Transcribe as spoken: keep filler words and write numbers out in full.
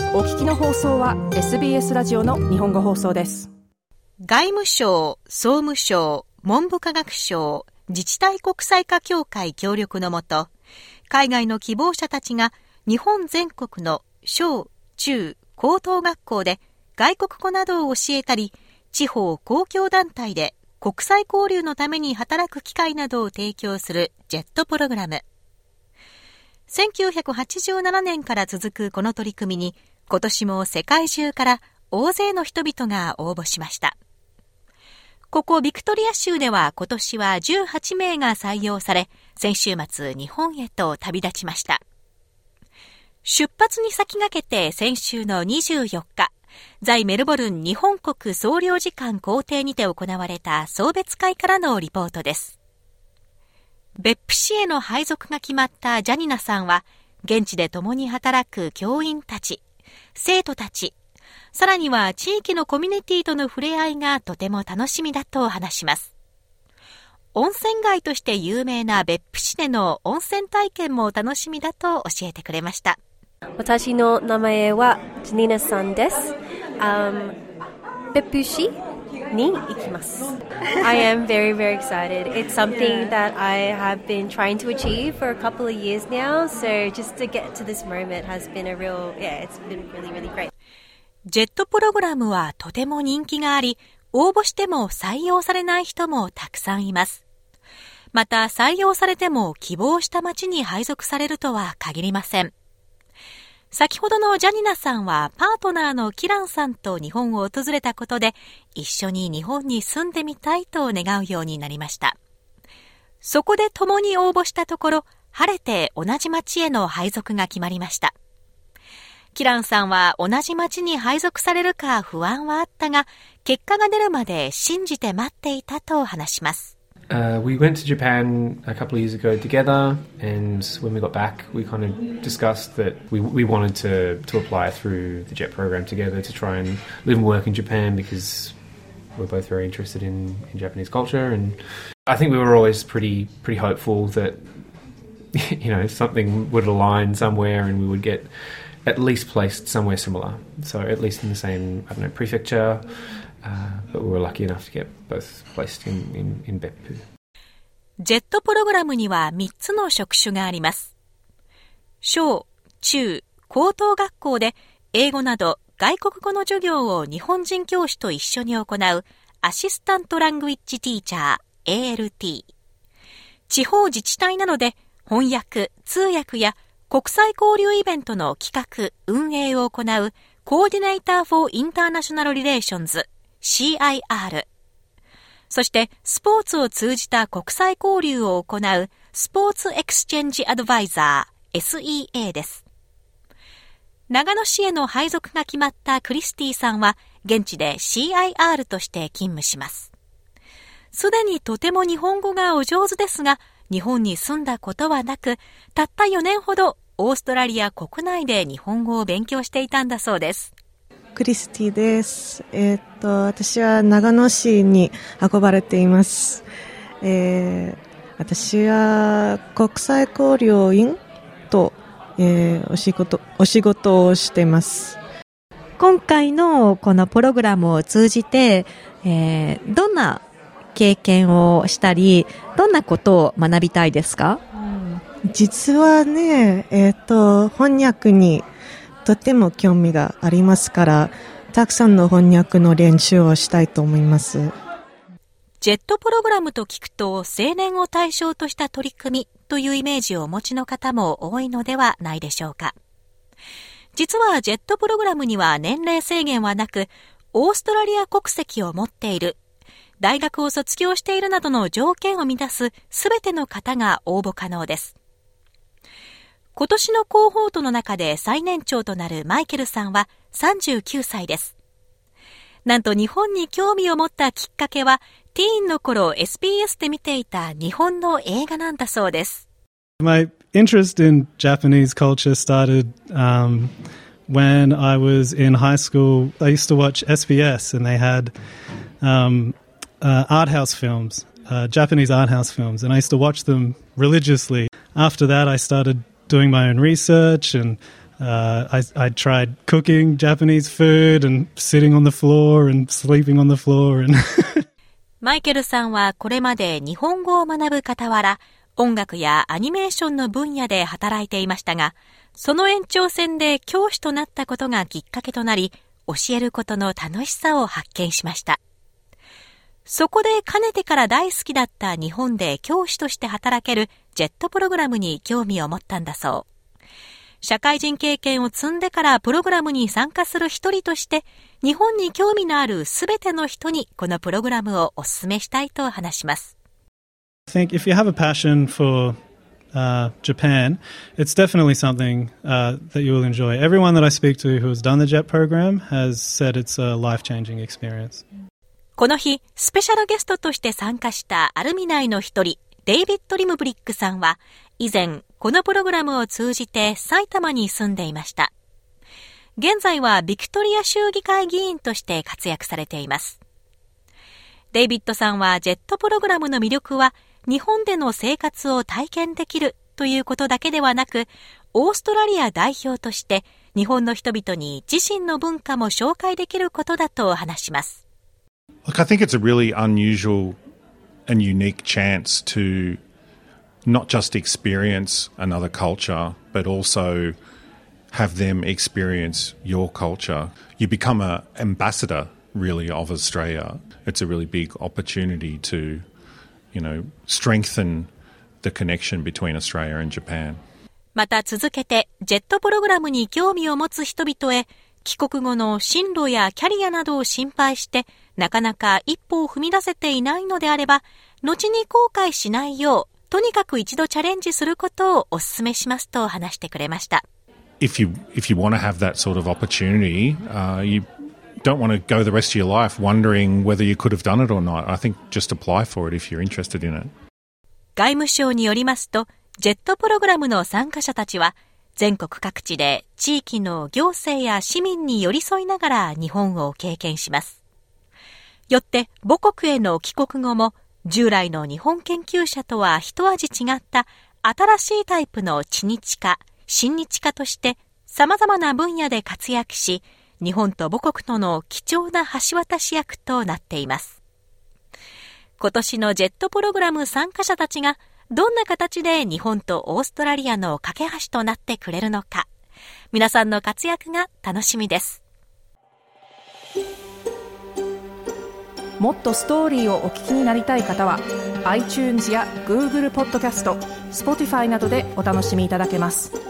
お聞きの放送は エスビーエス ラジオの日本語放送です。 外務省、総務省、文部科学省、自治体国際化協会協力のもと、海外の希望者たちが日本全国の小、中、高等学校で外国語などを教えたり、地方公共団体で国際交流のために働く機会などを提供するジェットプログラム。せんきゅうひゃくはちじゅうななねんから続くこの取り組みに、今年も世界中から大勢の人々が応募しました。ここビクトリア州では今年はじゅうはちめいが採用され、先週末日本へと旅立ちました。出発に先駆けて先週のにじゅうよっか、在メルボルン日本国総領事館公邸にて行われた送別会からのリポートです。別府市への配属が決まったジャニナさんは、現地で共に働く教員たち、生徒たち、さらには地域のコミュニティとの触れ合いがとても楽しみだと話します。温泉街として有名な別府市での温泉体験も楽しみだと教えてくれました。 私の名前はジャニナさんです。Um, 別府市に行きます。I am very, very excited. It's something that I have been trying to achieve for a couple of years now. So just to get to this moment has been a real, yeah, it's been really, really great. ジェットプログラムはとても人気があり、応募しても採用されない人もたくさんいます。また採用されても希望した町に配属されるとは限りません。先ほどのジャニナさんはパートナーのキランさんと日本を訪れたことで、一緒に日本に住んでみたいと願うようになりました。そこで共に応募したところ、晴れて同じ町への配属が決まりました。キランさんは同じ町に配属されるか不安はあったが、結果が出るまで信じて待っていたと話します。 Uh, we went to Japan a couple of years ago together, and when we got back, we kind of discussed that we we wanted to to apply through the JET program together to try and live and work in Japan because we're both very interested in, in Japanese culture, and I think we were always pretty pretty hopeful that you know something would align somewhere and we would get at least placed somewhere similar, so at least in the same I don't know prefecture.Uh, but we were lucky enough to get both placed in, in, in 別府。 ジェットプログラムにはみっつの職種があります。小、中、高等学校で英語など外国語の授業を日本人教師と一緒に行うアシスタントラングイッジティーチャー エーエルティー。地方自治体などで翻訳、通訳や国際交流イベントの企画、運営を行うコーディネーター for International Relationsシーアイアール。そしてスポーツを通じた国際交流を行うスポーツエクスチェンジアドバイザー エスイーエー です。長野市への配属が決まったクリスティさんは現地で シーアイアール として勤務します。すでにとても日本語がお上手ですが、日本に住んだことはなく、たったよねんほどオーストラリア国内で日本語を勉強していたんだそうです。 クリスティです。えー、っと私は長野市に運ばれています。えー、私は国際交流員と、えー、お仕事お仕事をしています。 今回のこのプログラムを通じて、えー、どんな経験をしたり、どんなことを学びたいですか？ うん、実はね、えー、っと翻訳にとても興味がありますから、たくさんの翻訳の練習をしたいと思います。 ジェットプログラムと聞くと、青年を対象とした取り組みというイメージをお持ちの方も多いのではないでしょうか。実はジェットプログラムには年齢制限はなく、オーストラリア国籍を持っている、大学を卒業しているなどの条件を満たすすべての方が応募可能です。今年のコーホートの中で最年長となるマイケルさんはさんじゅうきゅうさいです。なんと日本に興味を持ったきっかけは、ティーンの頃 エスビーエス で見ていた日本の映画なんだそうです。 My interest in Japanese culture started um, when I was in high school. I used to watch S B S and they had um, uh, art house films, uh, Japanese art house films, and I used to watch them religiously. After that, I started doing my own research and Uh, I, I tried cooking Japanese food and sitting on the floor and sleeping on the floor. And マイケルさんはこれまで日本語を学ぶ傍ら、音楽やアニメーションの分野で働いていましたが、その延長線で教師となったことがきっかけとなり、教えることの楽しさを発見しました。そこでかねてから大好きだった日本で教師として働けるジェットプログラムに興味を持ったんだそう。社会人経験を積んでからプログラムに参加する一人として、日本に興味のあるすべての人にこのプログラムをお勧めしたいと話します。 I think if you have a passion for uh, Japan, it's definitely something uh, that you will enjoy. Everyone that I speak to who has done the JET program has said it's a life-changing experience. この日、スペシャルゲストとして参加したアルミナイの一人、デイビッド・リムブリックさんは、以前、このプログラムを通じて埼玉に住んでいました。現在はビクトリア州議会議員として活躍されています。デイビッドさんはジェットプログラムの魅力は、日本での生活を体験できるということだけではなく、オーストラリア代表として日本の人々に自身の文化も紹介できることだと話します。 Look, I think it's a really unusual and unique chance to not just experience another culture, but also have them experience your culture. You become an ambassador, really, of Australia. It's a really big opportunity to, you know, strengthen the connection between Australia and Japan. また続けて、ジェットプログラムに興味を持つ人々へ、帰国後の進路やキャリアなどを心配して、なかなか一歩を踏み出せていないのであれば、後に後悔しないよう、とにかく一度チャレンジすることをお勧めしますと話してくれました。 If you, if you want to have that sort of opportunity, uh, you don't want to go the rest of your life wondering whether you could have done it or not. I think just apply for it if you're interested in it. 外務省によりますと、ジェットプログラムの参加者たちは、全国各地で地域の行政や市民に寄り添いながら日本を経験します。よって母国への帰国後も従来の日本研究者とは一味違った新しいタイプの知日家、親日家として様々な分野で活躍し、日本と母国との貴重な橋渡し役となっています。今年のジェットプログラム参加者たちがどんな形で日本とオーストラリアの架け橋となってくれるのか、皆さんの活躍が楽しみです。 もっとストーリーをお聞きになりたい方は iTunes や Google ポッドキャスト、Spotify などでお楽しみいただけます。